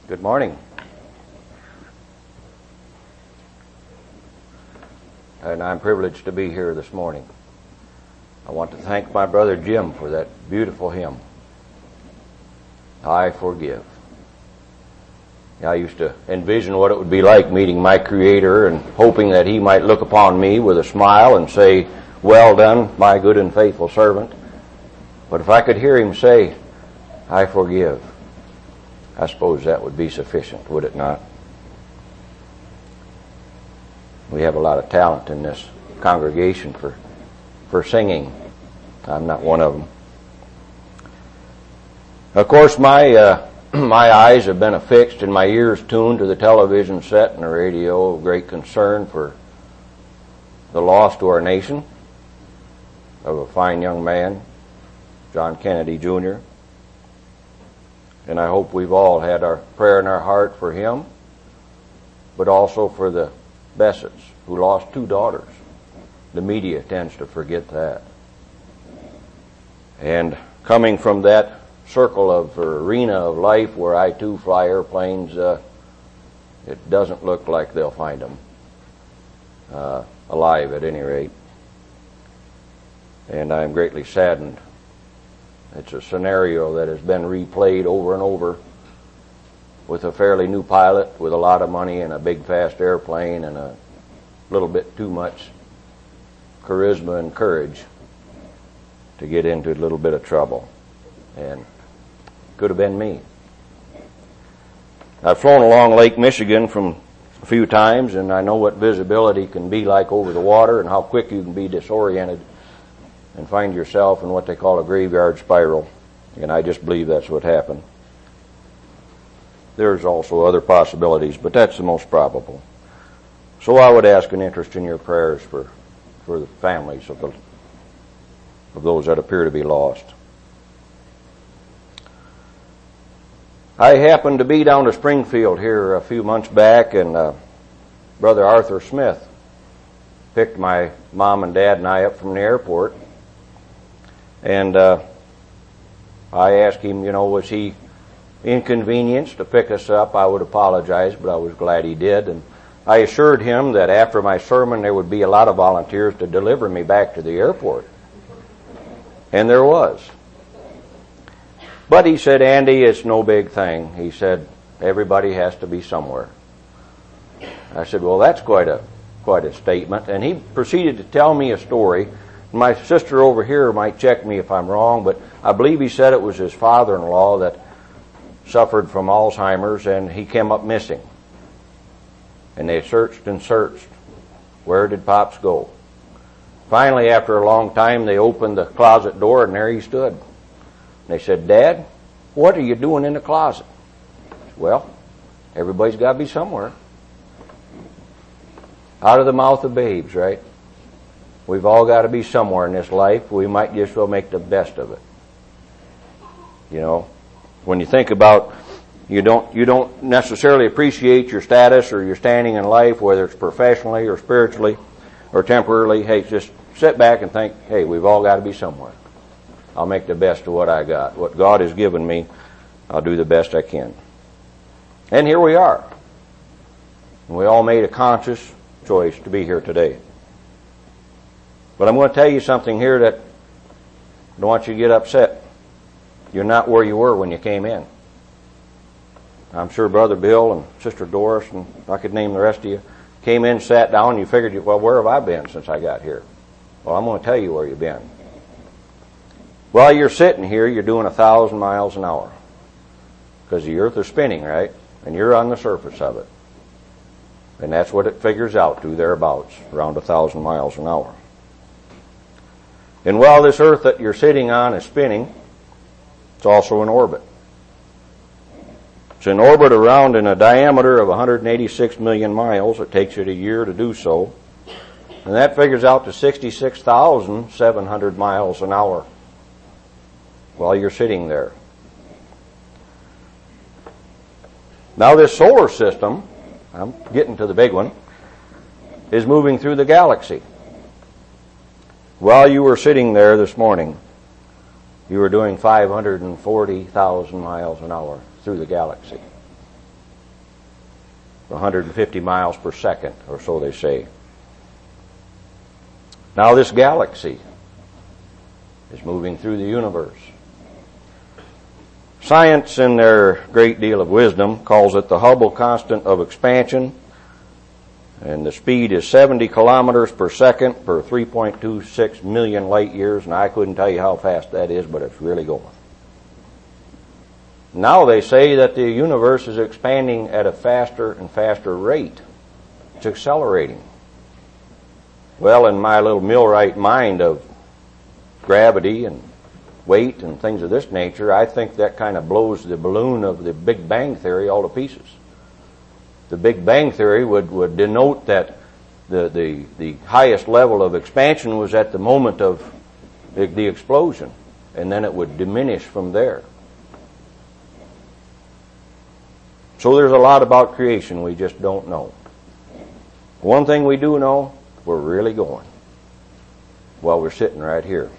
Good morning. And I'm privileged to be here this morning. I want to thank my brother Jim for that beautiful hymn, I Forgive. I used to envision what it would be like meeting my Creator and hoping that He might look upon me with a smile and say, "Well done, my good and faithful servant." But if I could hear Him say, "I forgive," I suppose that would be sufficient, would it not? We have a lot of talent in this congregation for singing. I'm not one of them. Of course, my eyes have been affixed and my ears tuned to the television set and the radio of great concern for the loss to our nation of a fine young man, John Kennedy Jr. And I hope we've all had our prayer in our heart for him, but also for the Bessetts, who lost 2 daughters. The media tends to forget that. And coming from that circle of arena of life where I too fly airplanes, it doesn't look like they'll find them alive at any rate. And I'm greatly saddened. It's a scenario that has been replayed over and over with a fairly new pilot with a lot of money and a big fast airplane and a little bit too much charisma and courage to get into a little bit of trouble. And could have been me. I've flown along Lake Michigan from a few times, and I know what visibility can be like over the water and how quick you can be disoriented and find yourself in what they call a graveyard spiral. And I just believe that's what happened. There's also other possibilities, but that's the most probable. So I would ask an interest in your prayers for the families of those that appear to be lost. I happened to be down to Springfield here a few months back, and Brother Arthur Smith picked my mom and dad and I up from the airport. And I asked him, was he inconvenienced to pick us up? I would apologize, but I was glad he did. And I assured him that after my sermon there would be a lot of volunteers to deliver me back to the airport. And there was. But he said, "Andy, it's no big thing." He said, "Everybody has to be somewhere." I said, "Well, that's quite a statement." And he proceeded to tell me a story. My sister over here might check me if I'm wrong, but I believe he said it was his father-in-law that suffered from Alzheimer's, and he came up missing. And they searched and searched. Where did Pops go? Finally, after a long time, they opened the closet door, and there he stood. They said, "Dad, what are you doing in the closet?" "Well, everybody's got to be somewhere." Out of the mouth of babes, right? We've all got to be somewhere in this life. We might just well make the best of it. When you think about, you don't necessarily appreciate your status or your standing in life, whether it's professionally or spiritually or temporarily. Hey, just sit back and think, hey, we've all got to be somewhere. I'll make the best of what I got. What God has given me, I'll do the best I can. And here we are. We all made a conscious choice to be here today. But I'm going to tell you something here that I don't want you to get upset. You're not where you were when you came in. I'm sure Brother Bill and Sister Doris, and I could name the rest of you, came in, sat down, and you figured, well, where have I been since I got here? Well, I'm going to tell you where you've been. While you're sitting here, you're doing 1,000 miles an hour. Because the earth is spinning, right? And you're on the surface of it. And that's what it figures out to, thereabouts, around 1,000 miles an hour. And while this earth that you're sitting on is spinning, it's also in orbit. It's in orbit around in a diameter of 186 million miles. It takes it a year to do so. And that figures out to 66,700 miles an hour while you're sitting there. Now this solar system, I'm getting to the big one, is moving through the galaxy. While you were sitting there this morning, you were doing 540,000 miles an hour through the galaxy. 150 miles per second, or so they say. Now this galaxy is moving through the universe. Science, in their great deal of wisdom, calls it the Hubble constant of expansion, and the speed is 70 kilometers per second per 3.26 million light years, and I couldn't tell you how fast that is, but it's really going. Now they say that the universe is expanding at a faster and faster rate. It's accelerating. Well, in my little millwright mind of gravity and weight and things of this nature, I think that kind of blows the balloon of the Big Bang Theory all to pieces. The Big Bang Theory would denote that the highest level of expansion was at the moment of the explosion, and then it would diminish from there. So there's a lot about creation we just don't know. One thing we do know, we're really going. Well, we're sitting right here.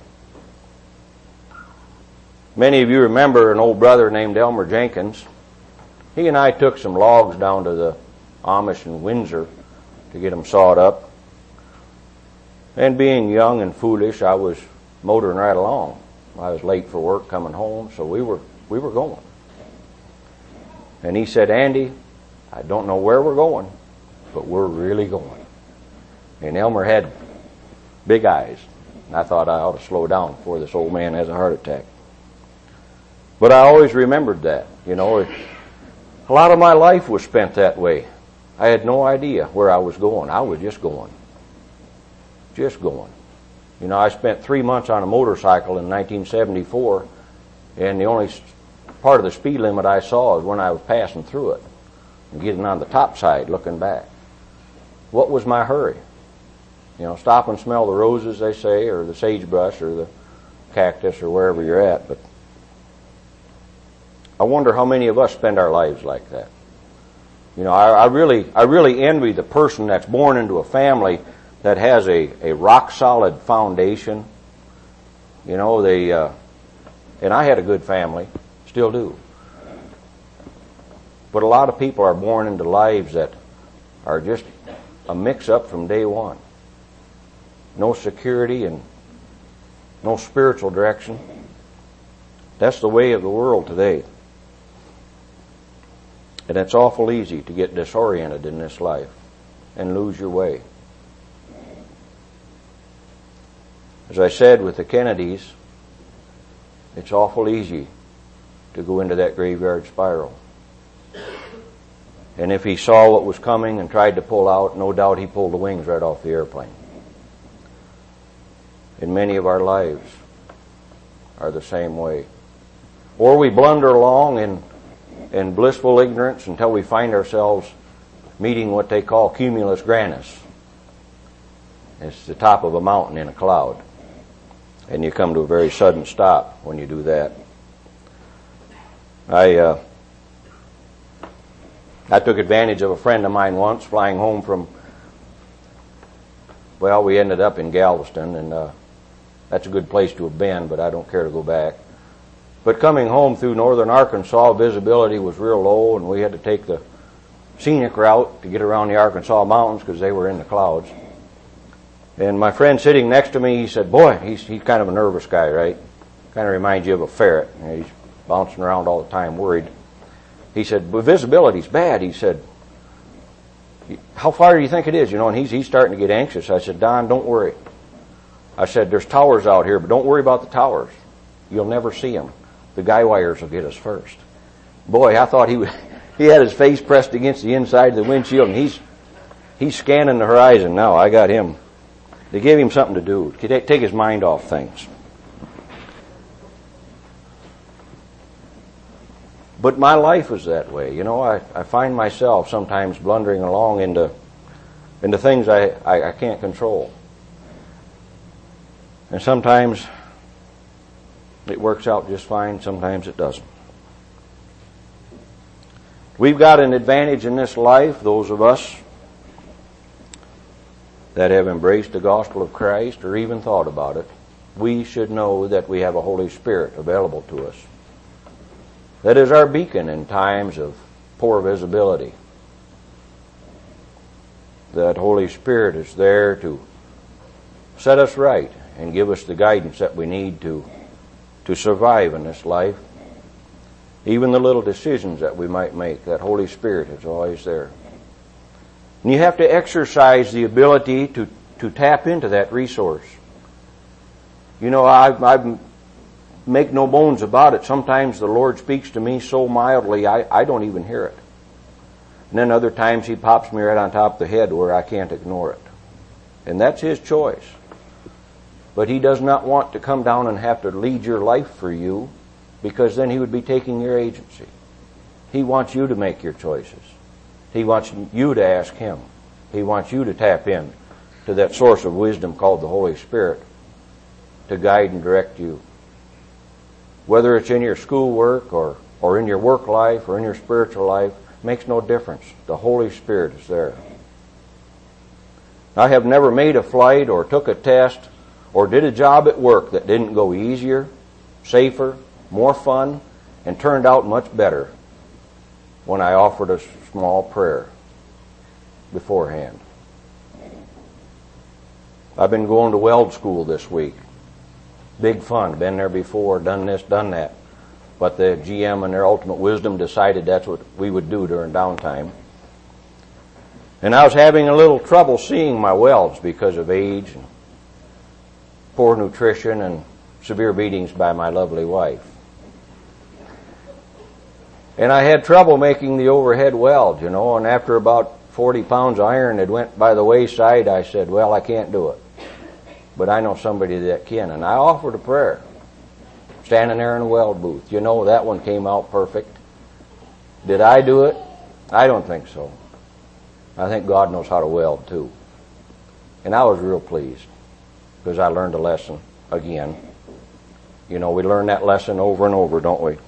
Many of you remember an old brother named Elmer Jenkins. He and I took some logs down to the Amish in Windsor to get them sawed up. And being young and foolish, I was motoring right along. I was late for work coming home, so we were going. And he said, "Andy, I don't know where we're going, but we're really going." And Elmer had big eyes. And I thought I ought to slow down before this old man has a heart attack. But I always remembered that. You know, a lot of my life was spent that way. I had no idea where I was going. I was just going. Just going. You know, I spent 3 months on a motorcycle in 1974, and the only part of the speed limit I saw is when I was passing through it and getting on the top side looking back. What was my hurry? You know, stop and smell the roses, they say, or the sagebrush or the cactus or wherever you're at. But I wonder how many of us spend our lives like that. You know, I really envy the person that's born into a family that has a rock solid foundation. You know, and I had a good family, still do. But a lot of people are born into lives that are just a mix-up from day one. No security and no spiritual direction. That's the way of the world today. And it's awful easy to get disoriented in this life and lose your way. As I said with the Kennedys, it's awful easy to go into that graveyard spiral. And if he saw what was coming and tried to pull out, no doubt he pulled the wings right off the airplane. And many of our lives are the same way. Or we blunder along in blissful ignorance until we find ourselves meeting what they call cumulus grannis. It's the top of a mountain in a cloud. And you come to a very sudden stop when you do that. I took advantage of a friend of mine once flying home from, well, we ended up in Galveston, and that's a good place to have been, but I don't care to go back. But coming home through northern Arkansas, visibility was real low, and we had to take the scenic route to get around the Arkansas mountains because they were in the clouds. And my friend sitting next to me, he said, "Boy," he's kind of a nervous guy, right? Kind of reminds you of a ferret. You know, he's bouncing around all the time, worried. He said, "But visibility's bad." He said, "How far do you think it is?" You know, and he's starting to get anxious. I said, "Don, don't worry." I said, "There's towers out here, but don't worry about the towers. You'll never see them. The guy wires will get us first." Boy, I thought he had his face pressed against the inside of the windshield, and he's scanning the horizon now. I got him. They gave him something to do. Take his mind off things. But my life is that way. You know, I find myself sometimes blundering along into things I can't control. And sometimes it works out just fine, sometimes it doesn't. We've got an advantage in this life, those of us that have embraced the gospel of Christ or even thought about it. We should know that we have a Holy Spirit available to us. That is our beacon in times of poor visibility. That Holy Spirit is there to set us right and give us the guidance that we need to survive in this life. Even the little decisions that we might make, that Holy Spirit is always there. And you have to exercise the ability to tap into that resource. You know, I make no bones about it. Sometimes the Lord speaks to me so mildly, I don't even hear it. And then other times He pops me right on top of the head where I can't ignore it. And that's His choice. But He does not want to come down and have to lead your life for you, because then He would be taking your agency. He wants you to make your choices. He wants you to ask Him. He wants you to tap in to that source of wisdom called the Holy Spirit to guide and direct you. Whether it's in your schoolwork or in your work life or in your spiritual life, makes no difference. The Holy Spirit is there. I have never made a flight or took a test or did a job at work that didn't go easier, safer, more fun, and turned out much better when I offered a small prayer beforehand. I've been going to weld school this week. Big fun. Been there before, done this, done that. But the GM in their ultimate wisdom decided that's what we would do during downtime. And I was having a little trouble seeing my welds because of age and poor nutrition and severe beatings by my lovely wife. And I had trouble making the overhead weld, and after about 40 pounds of iron had went by the wayside, I said, well, I can't do it. But I know somebody that can. And I offered a prayer, standing there in a weld booth. That one came out perfect. Did I do it? I don't think so. I think God knows how to weld too. And I was real pleased because I learned a lesson again. We learn that lesson over and over, don't we?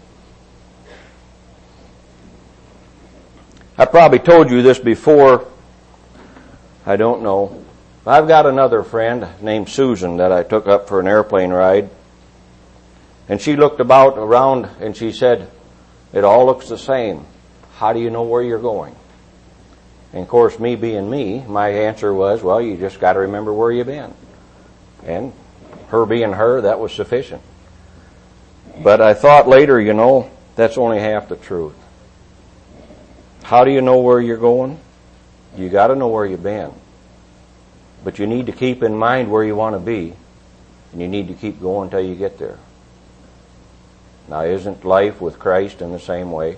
I probably told you this before. I don't know. I've got another friend named Susan that I took up for an airplane ride. And she looked around and she said, it all looks the same. How do you know where you're going? And of course, me being me, my answer was, well, you just got to remember where you've been. And her being her, that was sufficient. But I thought later, that's only half the truth. How do you know where you're going? You got to know where you've been. But you need to keep in mind where you want to be, and you need to keep going until you get there. Now, isn't life with Christ in the same way?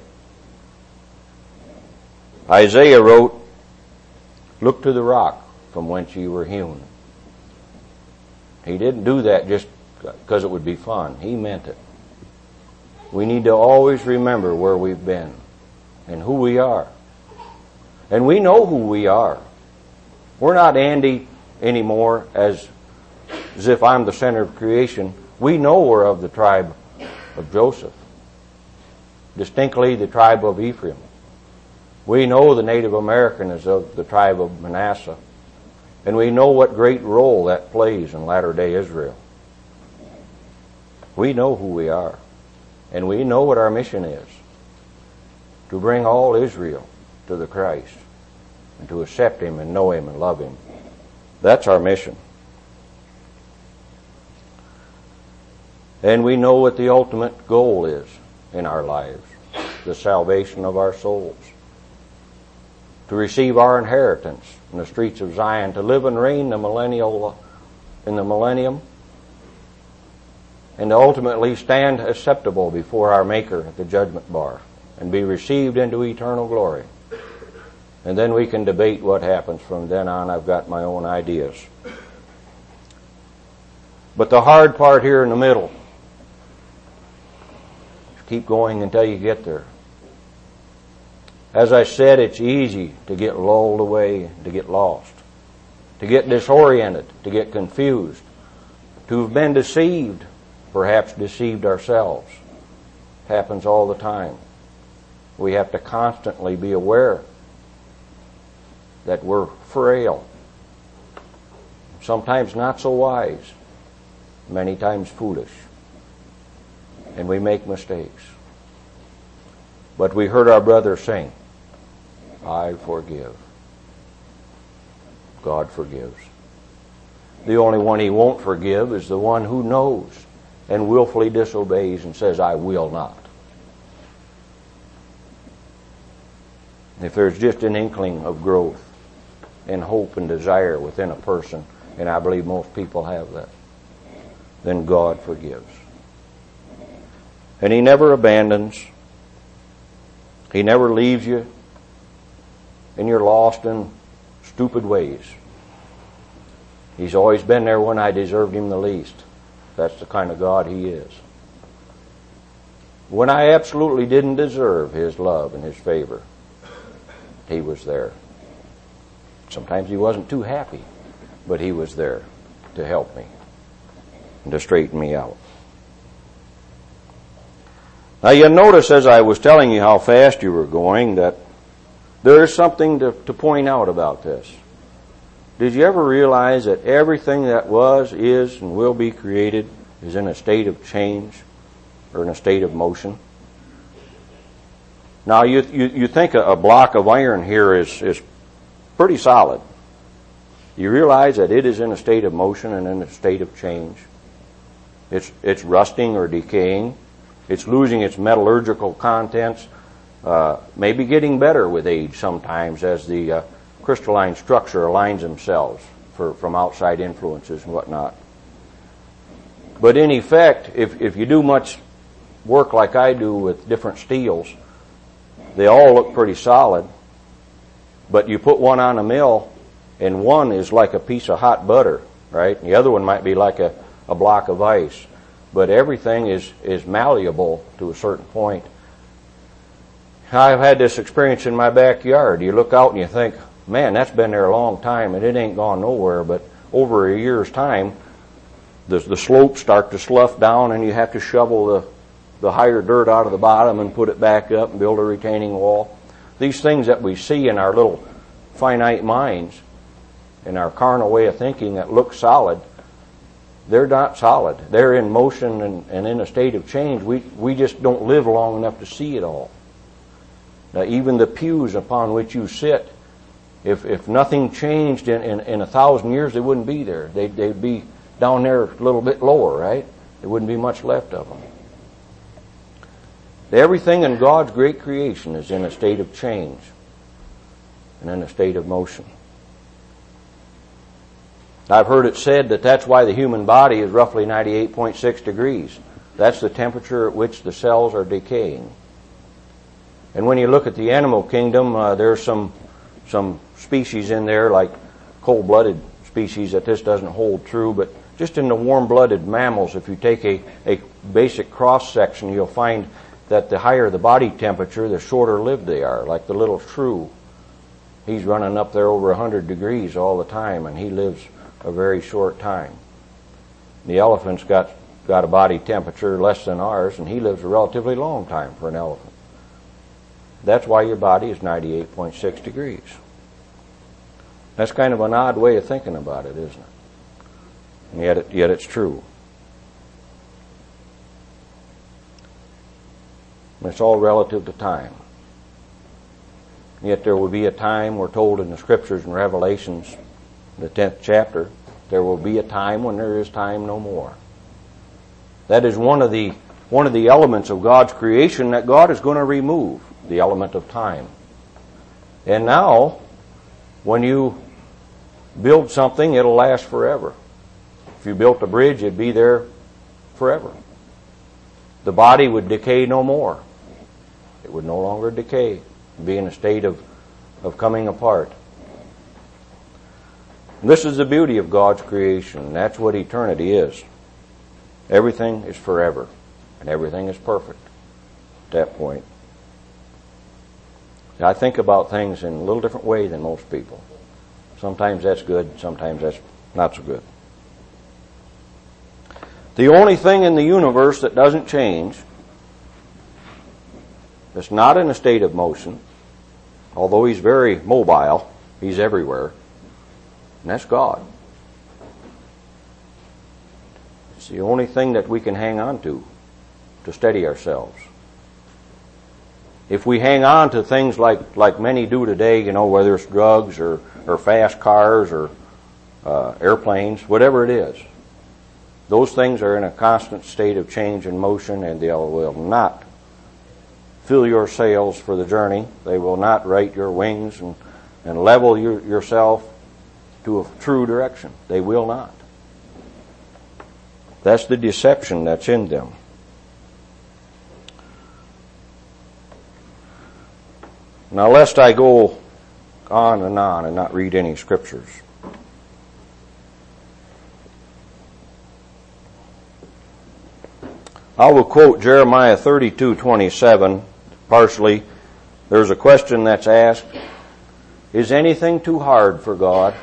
Isaiah wrote, look to the rock from whence you were hewn. He didn't do that just because it would be fun. He meant it. We need to always remember where we've been and who we are. And we know who we are. We're not Andy anymore as if I'm the center of creation. We know we're of the tribe of Joseph. Distinctly the tribe of Ephraim. We know the Native American is of the tribe of Manasseh. And we know what great role that plays in latter-day Israel. We know who we are. And we know what our mission is. To bring all Israel to the Christ. And to accept Him and know Him and love Him. That's our mission. And we know what the ultimate goal is in our lives. The salvation of our souls. To receive our inheritance in the streets of Zion. To live and reign in the millennium. And to ultimately stand acceptable before our Maker at the judgment bar. And be received into eternal glory. And then we can debate what happens from then on. I've got my own ideas. But the hard part here in the middle, keep going until you get there. As I said, it's easy to get lulled away, to get lost, to get disoriented, to get confused, to have been deceived, perhaps deceived ourselves. Happens all the time. We have to constantly be aware that we're frail, sometimes not so wise, many times foolish, and we make mistakes. But we heard our brother sing, I forgive. God forgives. The only one He won't forgive is the one who knows and willfully disobeys and says, I will not. If there's just an inkling of growth and hope and desire within a person, and I believe most people have that, then God forgives. And He never abandons. He never leaves you and you're lost in stupid ways. He's always been there when I deserved Him the least. That's the kind of God He is. When I absolutely didn't deserve His love and His favor, He was there. Sometimes He wasn't too happy, but He was there to help me and to straighten me out. Now you notice as I was telling you how fast you were going that there is something to point out about this. Did you ever realize that everything that was, is, and will be created is in a state of change or in a state of motion? Now you think a block of iron here is pretty solid. You realize that it is in a state of motion and in a state of change. It's rusting or decaying. It's losing its metallurgical contents, maybe getting better with age sometimes as the crystalline structure aligns themselves from outside influences and whatnot. But in effect, if you do much work like I do with different steels, they all look pretty solid. But you put one on a mill, and one is like a piece of hot butter, right? And the other one might be like a block of ice. But everything is malleable to a certain point. I've had this experience in my backyard. You look out and you think, man, that's been there a long time and it ain't gone nowhere. But over a year's time, the slopes start to slough down and you have to shovel the higher dirt out of the bottom and put it back up and build a retaining wall. These things that we see in our little finite minds, in our carnal way of thinking that look solid, they're not solid. They're in motion and in a state of change. We just don't live long enough to see it all. Now, even the pews upon which you sit, if nothing changed in 1,000 years, they wouldn't be there. They'd be down there a little bit lower, right? There wouldn't be much left of them. Everything in God's great creation is in a state of change and in a state of motion. I've heard it said that that's why the human body is roughly 98.6 degrees. That's the temperature at which the cells are decaying. And when you look at the animal kingdom, there's some species in there, like cold-blooded species, that this doesn't hold true. But just in the warm-blooded mammals, if you take a basic cross-section, you'll find that the higher the body temperature, the shorter lived they are, like the little shrew. He's running up there over 100 degrees all the time, and he lives a very short time. The elephant's got a body temperature less than ours, and he lives a relatively long time for an elephant. That's why your body is 98.6 degrees. That's kind of an odd way of thinking about it, isn't it? And yet it's true. And it's all relative to time. Yet there will be a time, we're told in the Scriptures and Revelations, the 10th chapter, there will be a time when there is time no more. That is one of the elements of God's creation that God is going to remove, the element of time. And now, when you build something, it'll last forever. If you built a bridge, it'd be there forever. The body would decay no more. It would no longer decay, be in a state of coming apart. And this is the beauty of God's creation. That's what eternity is. Everything is forever, and everything is perfect at that point. I think about things in a little different way than most people. Sometimes that's good, sometimes that's not so good. The only thing in the universe that doesn't change, that's not in a state of motion, although He's very mobile, He's everywhere, and that's God. It's the only thing that we can hang on to steady ourselves. If we hang on to things like many do today, whether it's drugs or fast cars or airplanes, whatever it is, those things are in a constant state of change and motion, and they will not fill your sails for the journey. They will not right your wings and level yourself to a true direction. They will not. That's the deception that's in them. Now, lest I go on and not read any scriptures, I will quote Jeremiah 32:27 partially. There's a question that's asked, is anything too hard for God?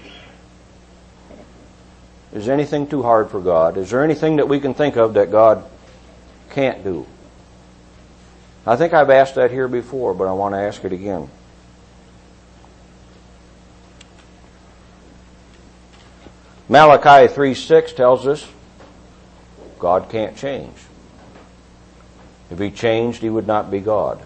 Is anything too hard for God? Is there anything that we can think of that God can't do? I think I've asked that here before, but I want to ask it again. Malachi 3:6 tells us God can't change. If He changed, He would not be God.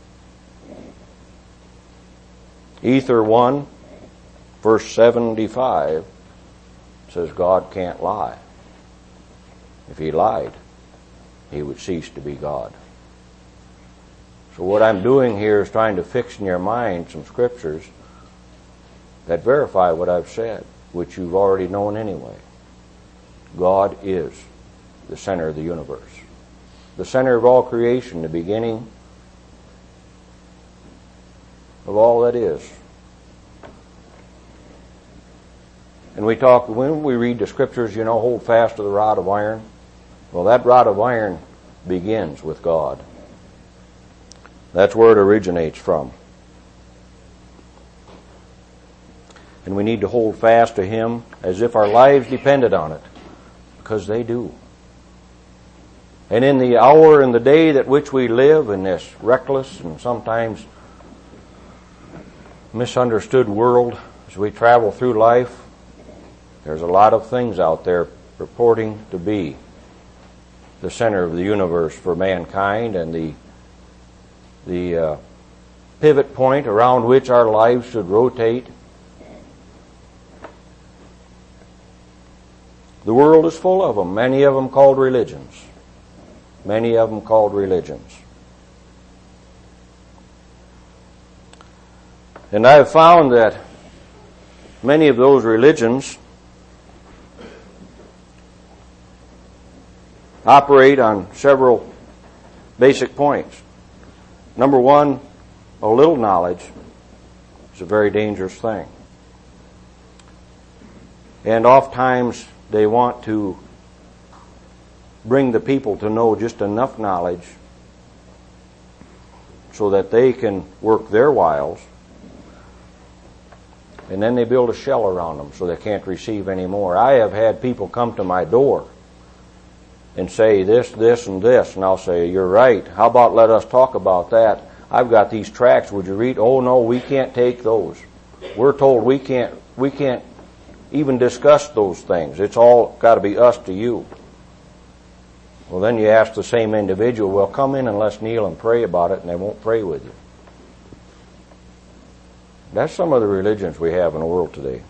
Ether 1, verse 75 says God can't lie. If He lied, He would cease to be God. So what I'm doing here is trying to fix in your mind some scriptures that verify what I've said, which you've already known anyway. God is the center of the universe, the center of all creation, the beginning of all that is. And when we read the scriptures, hold fast to the rod of iron. Well, that rod of iron begins with God. That's where it originates from. And we need to hold fast to Him as if our lives depended on it, because they do. And in the hour and the day that which we live, in this reckless and sometimes misunderstood world, as we travel through life, there's a lot of things out there purporting to be the center of the universe for mankind and the pivot point around which our lives should rotate. The world is full of them, many of them called religions. Many of them called religions. And I have found that many of those religions operate on several basic points. Number one, a little knowledge is a very dangerous thing. And oftentimes they want to bring the people to know just enough knowledge so that they can work their wiles, and then they build a shell around them so they can't receive any more. I have had people come to my door and say this, this, and this, and I'll say, you're right. How about let us talk about that? I've got these tracts. Would you read? Oh no, we can't take those. We're told we can't even discuss those things. It's all got to be us to you. Well, then you ask the same individual, well, come in and let's kneel and pray about it, and they won't pray with you. That's some of the religions we have in the world today.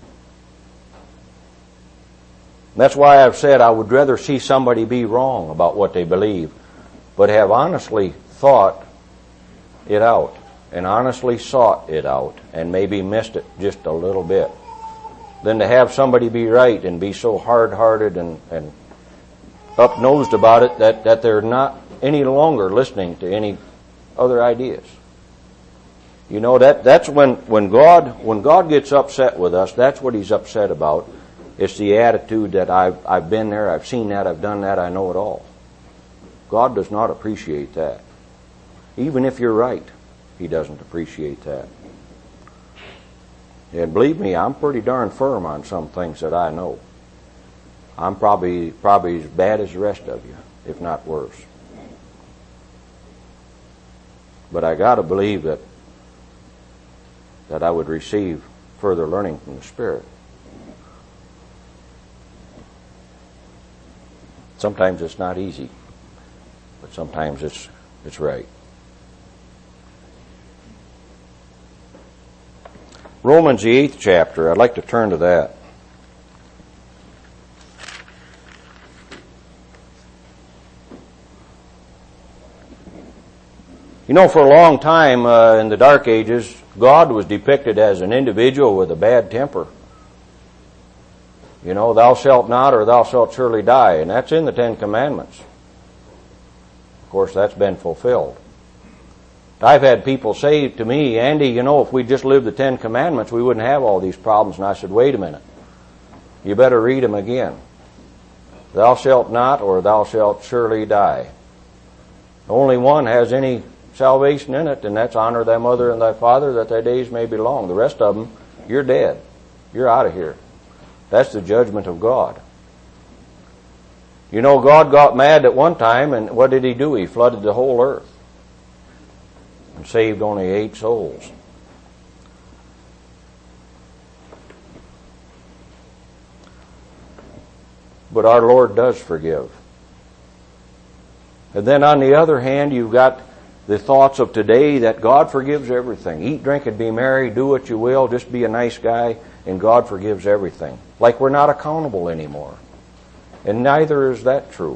That's why I've said I would rather see somebody be wrong about what they believe, but have honestly thought it out and honestly sought it out and maybe missed it just a little bit, than to have somebody be right and be so hard-hearted and up-nosed about it that they're not any longer listening to any other ideas. That's when God gets upset with us, that's what He's upset about. It's the attitude that I've been there, I've seen that, I've done that, I know it all. God does not appreciate that. Even if you're right, He doesn't appreciate that. And believe me, I'm pretty darn firm on some things that I know. I'm probably as bad as the rest of you, if not worse. But I got to believe that I would receive further learning from the Spirit. Sometimes it's not easy, but sometimes it's right. Romans, the 8th chapter. I'd like to turn to that. You know, for a long time in the Dark Ages, God was depicted as an individual with a bad temper. You know, thou shalt not or thou shalt surely die, and that's in the Ten Commandments. Of course, that's been fulfilled. I've had people say to me, Andy, you know, if we just lived the Ten Commandments, we wouldn't have all these problems. And I said, wait a minute. You better read them again. Thou shalt not or thou shalt surely die. Only one has any salvation in it, and that's honor thy mother and thy father, that thy days may be long. The rest of them, you're dead. You're out of here. That's the judgment of God. You know, God got mad at one time, and what did he do? He flooded the whole earth and saved only 8 souls. But our Lord does forgive. And then on the other hand, you've got the thoughts of today that God forgives everything. Eat, drink, and be merry. Do what you will. Just be a nice guy, and God forgives everything. Like we're not accountable anymore. And neither is that true.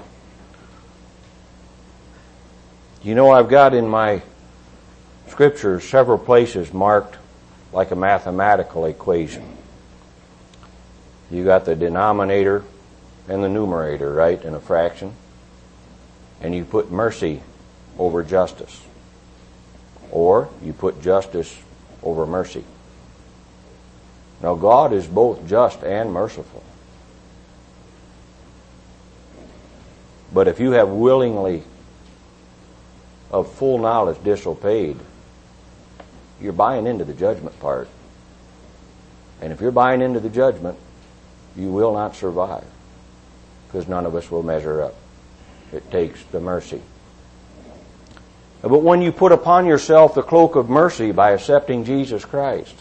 You know, I've got in my scriptures several places marked like a mathematical equation. You got the denominator and the numerator, right, in a fraction. And you put mercy over justice. Or you put justice over mercy. Now, God is both just and merciful. But if you have willingly, of full knowledge, disobeyed, you're buying into the judgment part. And if you're buying into the judgment, you will not survive, because none of us will measure up. It takes the mercy. But when you put upon yourself the cloak of mercy by accepting Jesus Christ,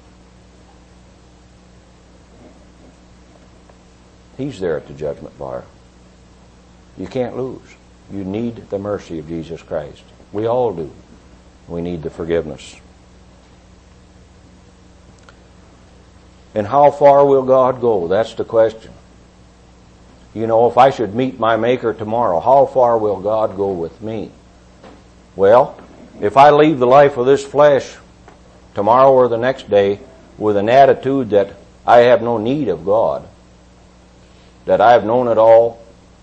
He's there at the judgment bar. You can't lose. You need the mercy of Jesus Christ. We all do. We need the forgiveness. And how far will God go? That's the question. You know, if I should meet my Maker tomorrow, how far will God go with me? Well, if I leave the life of this flesh tomorrow or the next day with an attitude that I have no need of God, that I have known it all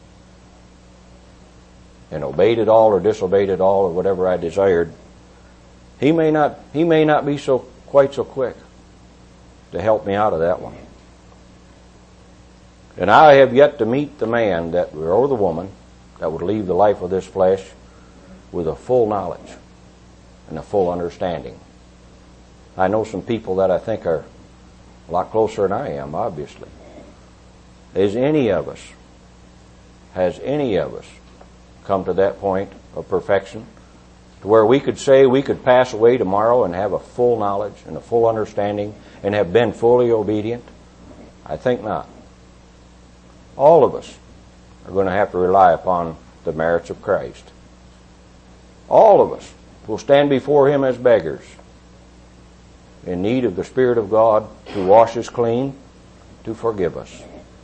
and obeyed it all or disobeyed it all or whatever I desired, He may not be quite so quick to help me out of that one. And I have yet to meet the man or the woman that would leave the life of this flesh with a full knowledge and a full understanding. I know some people that I think are a lot closer than I am, obviously. Has any of us come to that point of perfection to where we could say we could pass away tomorrow and have a full knowledge and a full understanding and have been fully obedient? I think not. All of us are going to have to rely upon the merits of Christ. All of us will stand before Him as beggars, in need of the Spirit of God to wash us clean, to forgive us.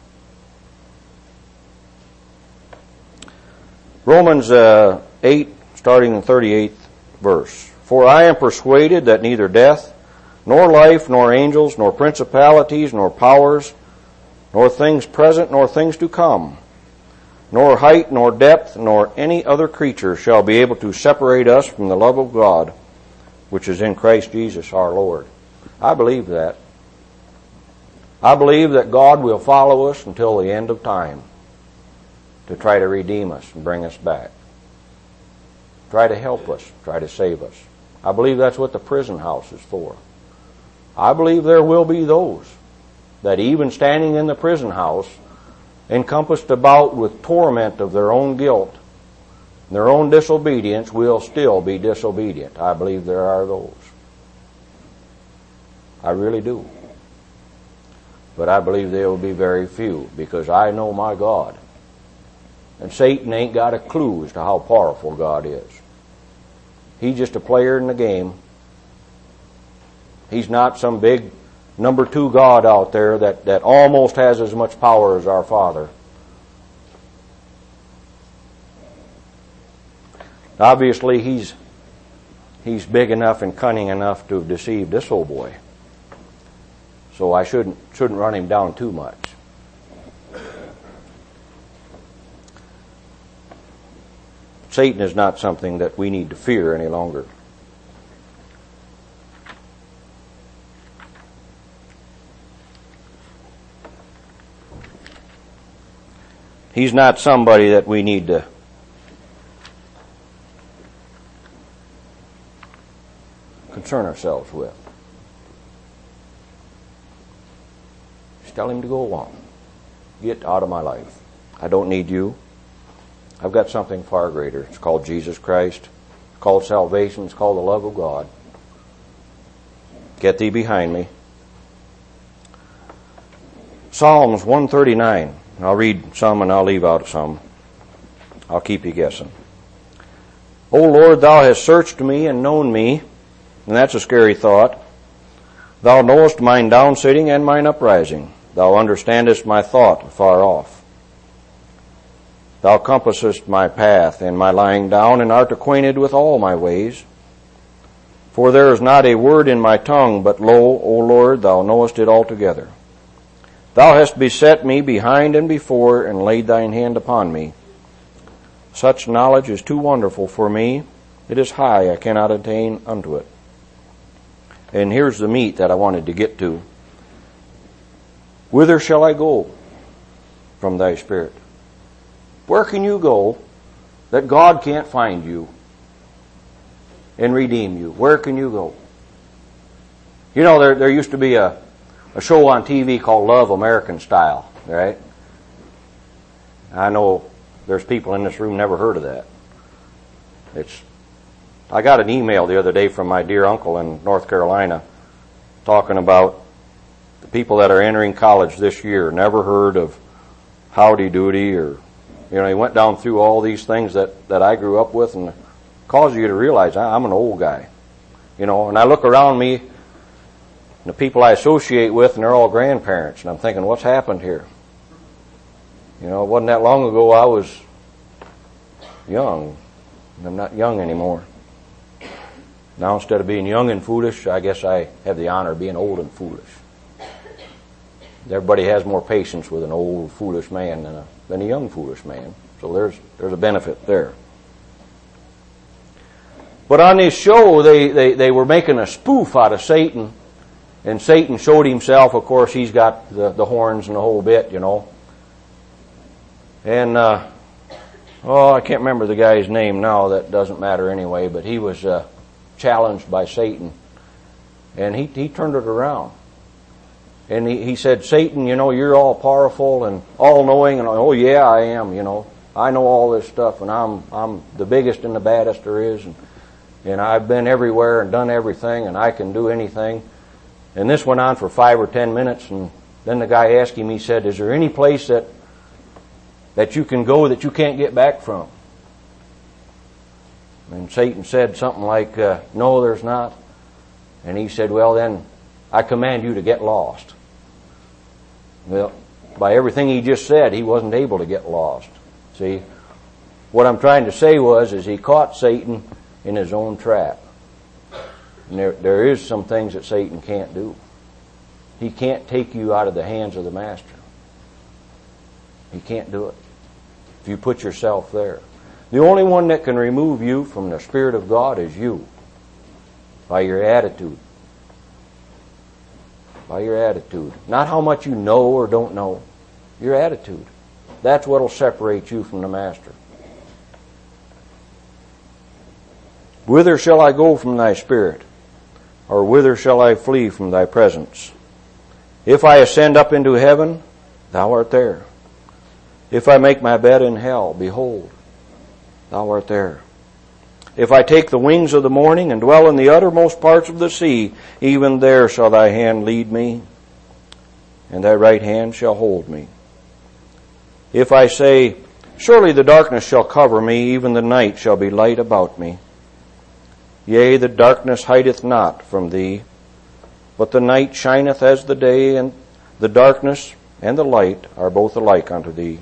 Romans 8, starting in the 38th verse. For I am persuaded that neither death, nor life, nor angels, nor principalities, nor powers, nor things present, nor things to come, nor height, nor depth, nor any other creature shall be able to separate us from the love of God, which is in Christ Jesus our Lord. I believe that. I believe that God will follow us until the end of time to try to redeem us and bring us back. Try to help us, try to save us. I believe that's what the prison house is for. I believe there will be those that even standing in the prison house, encompassed about with torment of their own guilt, their own disobedience, will still be disobedient. I believe there are those. I really do. But I believe there will be very few, because I know my God. And Satan ain't got a clue as to how powerful God is. He's just a player in the game. He's not some big number 2 God out there that almost has as much power as our Father. Obviously, he's big enough and cunning enough to have deceived this old boy. So I shouldn't run him down too much. Satan is not something that we need to fear any longer. He's not somebody that we need to concern ourselves with. Just tell him to go along. Get out of my life. I don't need you. I've got something far greater. It's called Jesus Christ. It's called salvation. It's called the love of God. Get thee behind me. Psalms 139. I'll read some and I'll leave out some. I'll keep you guessing. O Lord, thou hast searched me and known me. And that's a scary thought. Thou knowest mine downsitting and mine uprising. Thou understandest my thought afar off. Thou compassest my path and my lying down, and art acquainted with all my ways. For there is not a word in my tongue, but lo, O Lord, thou knowest it altogether. Thou hast beset me behind and before, and laid thine hand upon me. Such knowledge is too wonderful for me. It is high, I cannot attain unto it. And here's the meat that I wanted to get to. Whither shall I go from thy Spirit? Where can you go that God can't find you and redeem you? Where can you go? You know, there used to be a show on TV called Love American Style, right? I know there's people in this room never heard of that. I got an email the other day from my dear uncle in North Carolina talking about the people that are entering college this year, never heard of Howdy Doody, or, you know, he went down through all these things that I grew up with, and it causes you to realize I'm an old guy. You know, and I look around me, and the people I associate with, and they're all grandparents, and I'm thinking, what's happened here? You know, it wasn't that long ago I was young, and I'm not young anymore. Now, instead of being young and foolish, I guess I have the honor of being old and foolish. Everybody has more patience with an old, foolish man than a young, foolish man. So there's a benefit there. But on this show, they were making a spoof out of Satan, and Satan showed himself. Of course, he's got the horns and the whole bit, you know. And, I can't remember the guy's name now. That doesn't matter anyway, but he was challenged by Satan, and he turned it around. And he said, Satan, you know, you're all powerful and all knowing, and oh yeah, I am, you know. I know all this stuff, and I'm the biggest and the baddest there is, and I've been everywhere and done everything, and I can do anything. And this went on for 5 or 10 minutes, and then the guy asked him, he said, is there any place that you can go that you can't get back from? And Satan said something like, no, there's not. And he said, well, then I command you to get lost. Well, by everything he just said, he wasn't able to get lost. See, what I'm trying to say is he caught Satan in his own trap. And there is some things that Satan can't do. He can't take you out of the hands of the master. He can't do it if you put yourself there. The only one that can remove you from the Spirit of God is you, by your attitude. By your attitude. Not how much you know or don't know. Your attitude. That's what will separate you from the Master. Whither shall I go from thy Spirit? Or whither shall I flee from thy presence? If I ascend up into heaven, thou art there. If I make my bed in hell, behold, thou art there. If I take the wings of the morning and dwell in the uttermost parts of the sea, even there shall thy hand lead me, and thy right hand shall hold me. If I say, surely the darkness shall cover me, even the night shall be light about me. Yea, the darkness hideth not from thee, But the night shineth as the day, and the darkness and the light are both alike unto thee.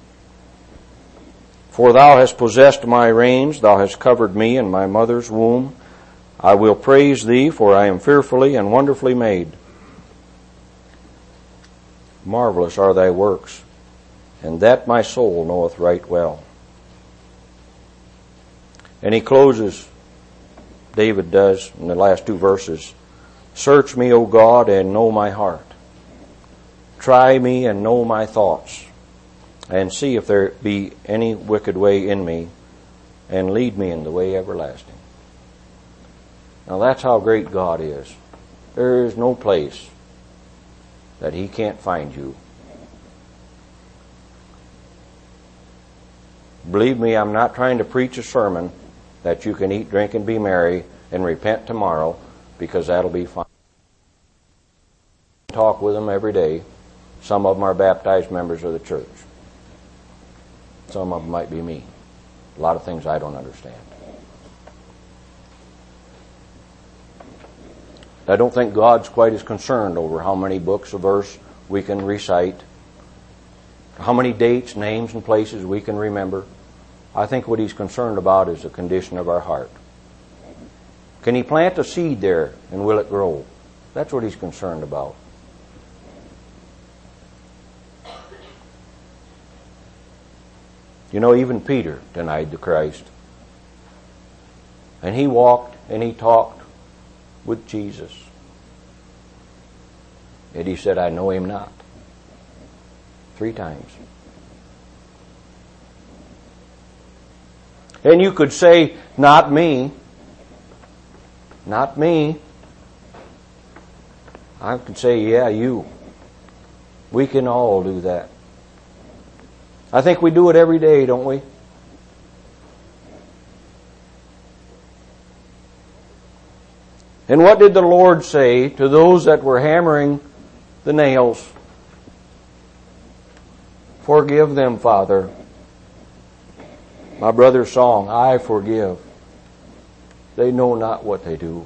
For thou hast possessed my reins, thou hast covered me in my mother's womb. I will praise thee, for I am fearfully and wonderfully made. Marvelous are thy works, and that my soul knoweth right well. And he closes, David does, in the last two verses, Search me, O God, and know my heart. Try me and know my thoughts, and see if there be any wicked way in me, and lead me in the way everlasting. Now that's how great God is. There is no place that He can't find you. Believe me, I'm not trying to preach a sermon that you can eat, drink, and be merry and repent tomorrow, because that'll be fine. Talk with them every day. Some of them are baptized members of the church. Some of them might be me. A lot of things I don't understand. I don't think God's quite as concerned over how many books of verse we can recite, how many dates, names, and places we can remember. I think what He's concerned about is the condition of our heart. Can He plant a seed there, and will it grow? That's what He's concerned about. You know, even Peter denied the Christ. And he walked and he talked with Jesus. And he said, I know Him not. 3 times. And you could say, not me. Not me. I could say, yeah, you. We can all do that. I think we do it every day, don't we? And what did the Lord say to those that were hammering the nails? Forgive them, Father. My brother's song, I forgive. They know not what they do.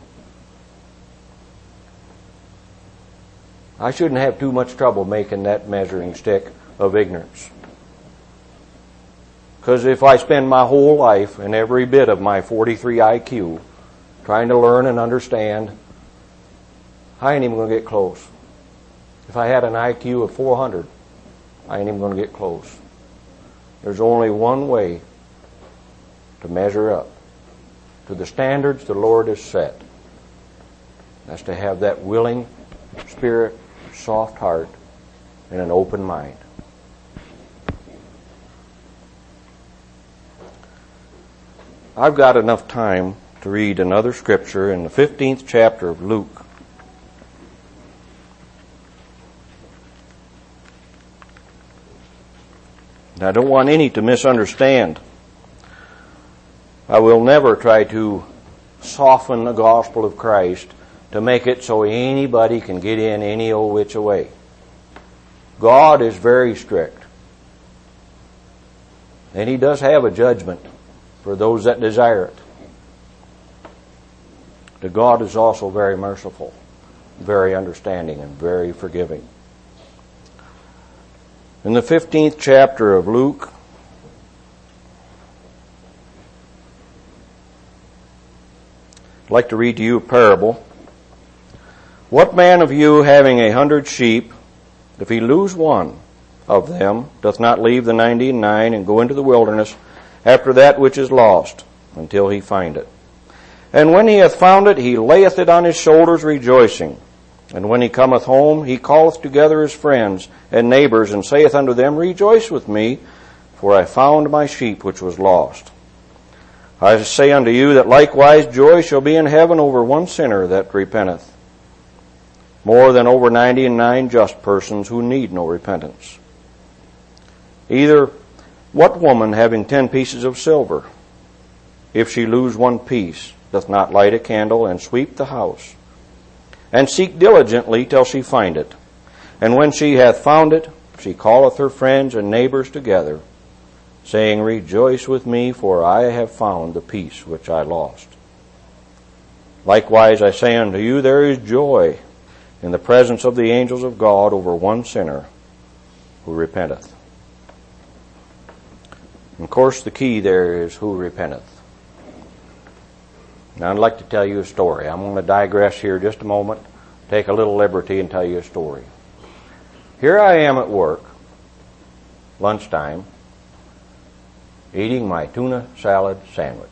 I shouldn't have too much trouble making that measuring stick of ignorance. Because if I spend my whole life and every bit of my 43 IQ trying to learn and understand, I ain't even going to get close. If I had an IQ of 400, I ain't even going to get close. There's only one way to measure up to the standards the Lord has set. That's to have that willing spirit, soft heart, and an open mind. I've got enough time to read another scripture in the 15th chapter of Luke. And I don't want any to misunderstand. I will never try to soften the gospel of Christ to make it so anybody can get in any old which way. God is very strict. And He does have a judgment for those that desire it. But God is also very merciful, very understanding, and very forgiving. In the 15th chapter of Luke, I'd like to read to you a parable. What man of you, having 100 sheep, if he lose one of them, doth not leave the 99 and go into the wilderness after that which is lost, until he find it? And when he hath found it, he layeth it on his shoulders, rejoicing. And when he cometh home, he calleth together his friends and neighbors, and saith unto them, Rejoice with me, for I found my sheep which was lost. I say unto you that likewise joy shall be in heaven over one sinner that repenteth, more than over 99 just persons who need no repentance. Either what woman, having 10 pieces of silver, if she lose one piece, doth not light a candle and sweep the house, and seek diligently till she find it? And when she hath found it, she calleth her friends and neighbors together, saying, Rejoice with me, for I have found the piece which I lost. Likewise I say unto you, there is joy in the presence of the angels of God over one sinner who repenteth. And of course, the key there is who repenteth. Now, I'd like to tell you a story. I'm going to digress here just a moment, take a little liberty and tell you a story. Here I am at work, lunchtime, eating my tuna salad sandwich.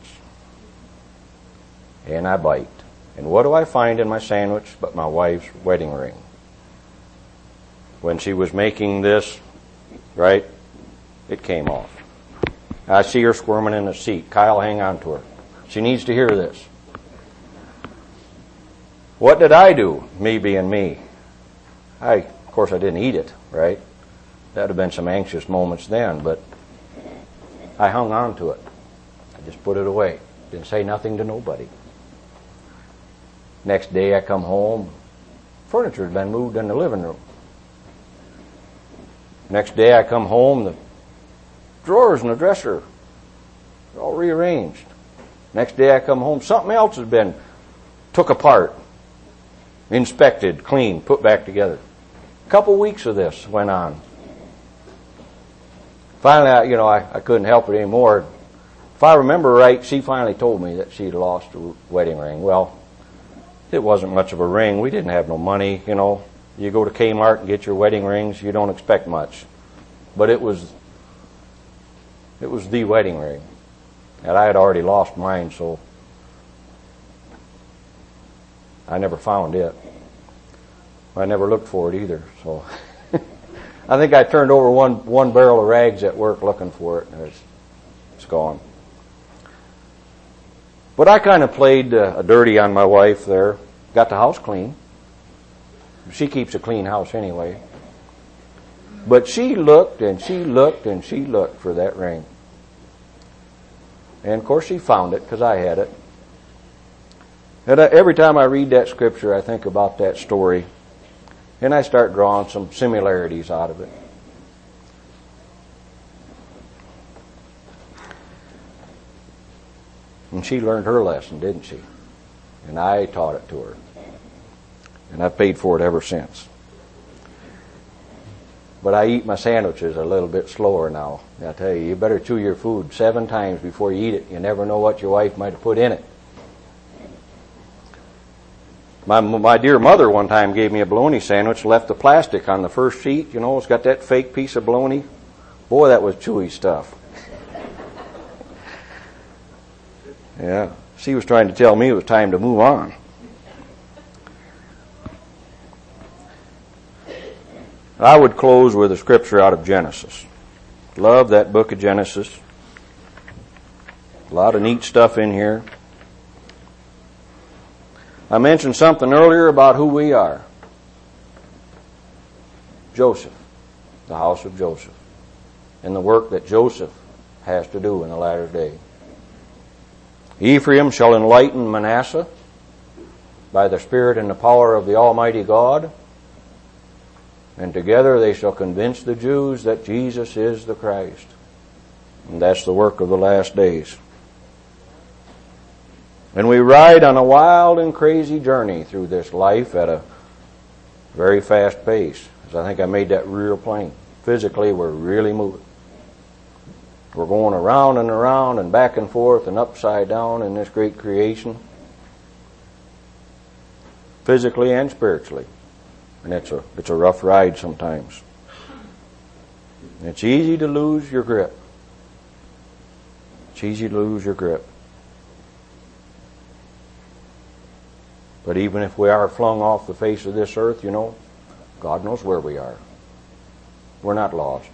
And I bite. And what do I find in my sandwich but my wife's wedding ring? When she was making this, right, it came off. I see her squirming in the seat. Kyle, hang on to her. She needs to hear this. What did I do, me being me? Of course, I didn't eat it, right? That would have been some anxious moments then, but I hung on to it. I just put it away. Didn't say nothing to nobody. Next day I come home, furniture had been moved in the living room. Next day I come home, the drawers in the dresser are all rearranged. Next day I come home, something else has been took apart, inspected, cleaned, put back together. A couple weeks of this went on. Finally, I couldn't help it anymore. If I remember right, she finally told me that she'd lost a wedding ring. Well, it wasn't much of a ring. We didn't have no money, You go to Kmart and get your wedding rings, you don't expect much. But it was the wedding ring. And I had already lost mine, so I never found it. I never looked for it either, so I think I turned over one barrel of rags at work looking for it, and it's gone. But I kind of played a dirty on my wife there. Got the house clean. She keeps a clean house anyway. But she looked and she looked and she looked for that ring. And of course she found it because I had it. And every time I read that scripture, I think about that story. And I start drawing some similarities out of it. And she learned her lesson, didn't she? And I taught it to her. And I've paid for it ever since. But I eat my sandwiches a little bit slower now. I tell you, you better chew your food 7 times before you eat it. You never know what your wife might have put in it. My dear mother one time gave me a bologna sandwich, left the plastic on the first sheet. It's got that fake piece of bologna. Boy, that was chewy stuff. Yeah, she was trying to tell me it was time to move on. I would close with a scripture out of Genesis. Love that book of Genesis. A lot of neat stuff in here. I mentioned something earlier about who we are. Joseph, the house of Joseph, and the work that Joseph has to do in the latter day. Ephraim shall enlighten Manasseh by the Spirit and the power of the Almighty God, and together they shall convince the Jews that Jesus is the Christ. And that's the work of the last days. And we ride on a wild and crazy journey through this life at a very fast pace. As I think I made that real plain. Physically, we're really moving. We're going around and around and back and forth and upside down in this great creation. Physically and spiritually. And it's a rough ride sometimes. It's easy to lose your grip. It's easy to lose your grip. But even if we are flung off the face of this earth, God knows where we are. We're not lost.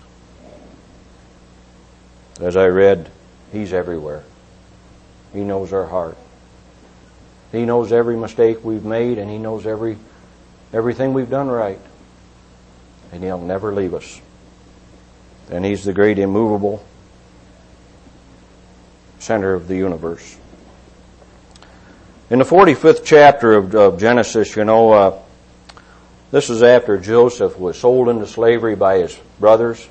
As I read, He's everywhere. He knows our heart. He knows every mistake we've made, and He knows everything we've done right. And He'll never leave us. And He's the great immovable center of the universe. In the 45th chapter of Genesis, this is after Joseph was sold into slavery by his brothers.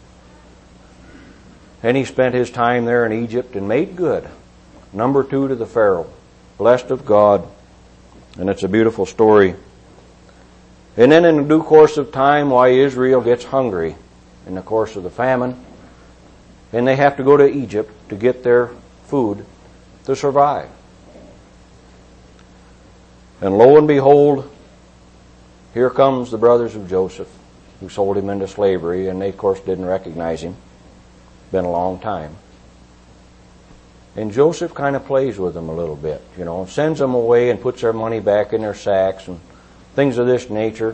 And he spent his time there in Egypt and made good. Number 2 to the Pharaoh. Blessed of God. And it's a beautiful story. And then in the due course of time, why Israel gets hungry in the course of the famine, and they have to go to Egypt to get their food to survive. And lo and behold, here comes the brothers of Joseph, who sold him into slavery, and they, of course, didn't recognize him. Been a long time. And Joseph kind of plays with them a little bit, sends them away and puts their money back in their sacks and things of this nature.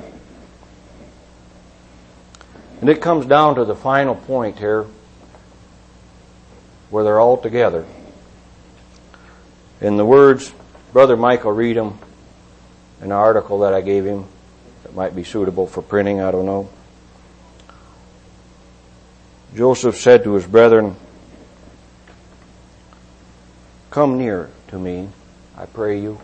And it comes down to the final point here, where they're all together. In the words, Brother Mike will read them in an article that I gave him that might be suitable for printing, I don't know. Joseph said to his brethren, "Come near to me, I pray you."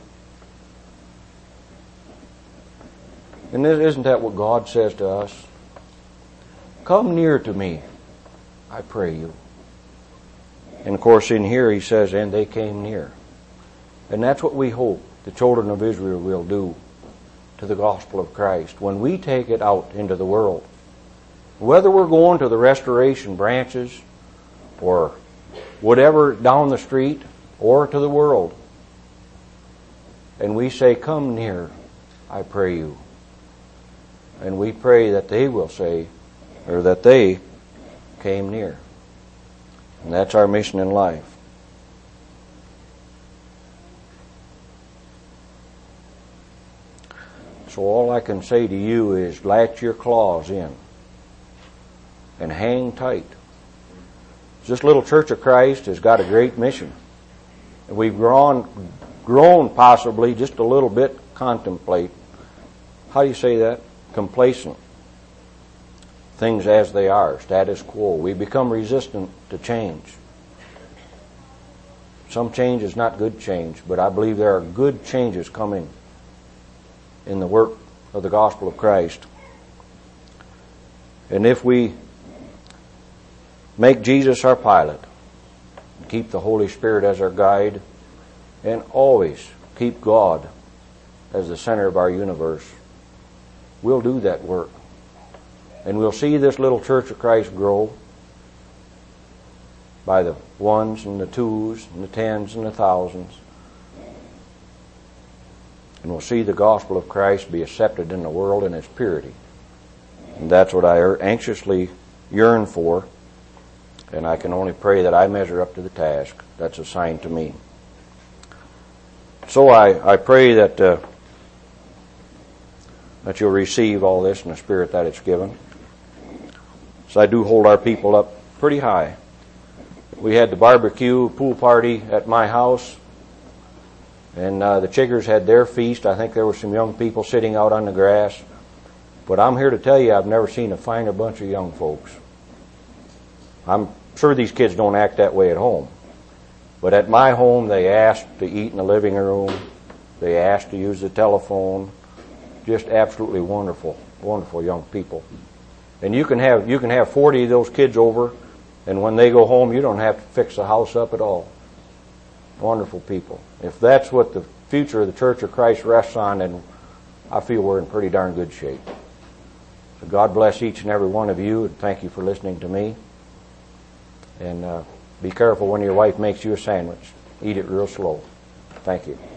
And isn't that what God says to us? Come near to me, I pray you. And of course in here he says, and they came near. And that's what we hope the children of Israel will do to the gospel of Christ when we take it out into the world. Whether we're going to the Restoration branches or whatever down the street or to the world, and we say, come near, I pray you. And we pray that they will say, or that they came near. And that's our mission in life. So all I can say to you is latch your claws in and hang tight. This little Church of Christ has got a great mission. And we've grown possibly just a little bit complacent. Things as they are, status quo. We become resistant to change. Some change is not good change, but I believe there are good changes coming in the work of the gospel of Christ. And if we make Jesus our pilot, keep the Holy Spirit as our guide, and always keep God as the center of our universe, we'll do that work. And we'll see this little Church of Christ grow by the ones and the twos and the tens and the thousands. And we'll see the gospel of Christ be accepted in the world in its purity. And that's what I anxiously yearn for. And I can only pray that I measure up to the task that's assigned to me. So I pray that you'll receive all this in the spirit that it's given. So I do hold our people up pretty high. We had the barbecue pool party at my house, and the Chiggers had their feast. I think there were some young people sitting out on the grass. But I'm here to tell you, I've never seen a finer bunch of young folks. I'm sure these kids don't act that way at home. But at my home, they asked to eat in the living room. They asked to use the telephone. Just absolutely wonderful, wonderful young people. And you can have 40 of those kids over, and when they go home, you don't have to fix the house up at all. Wonderful people. If that's what the future of the Church of Christ rests on, then I feel we're in pretty darn good shape. So God bless each and every one of you, and thank you for listening to me. And be careful when your wife makes you a sandwich. Eat it real slow. Thank you.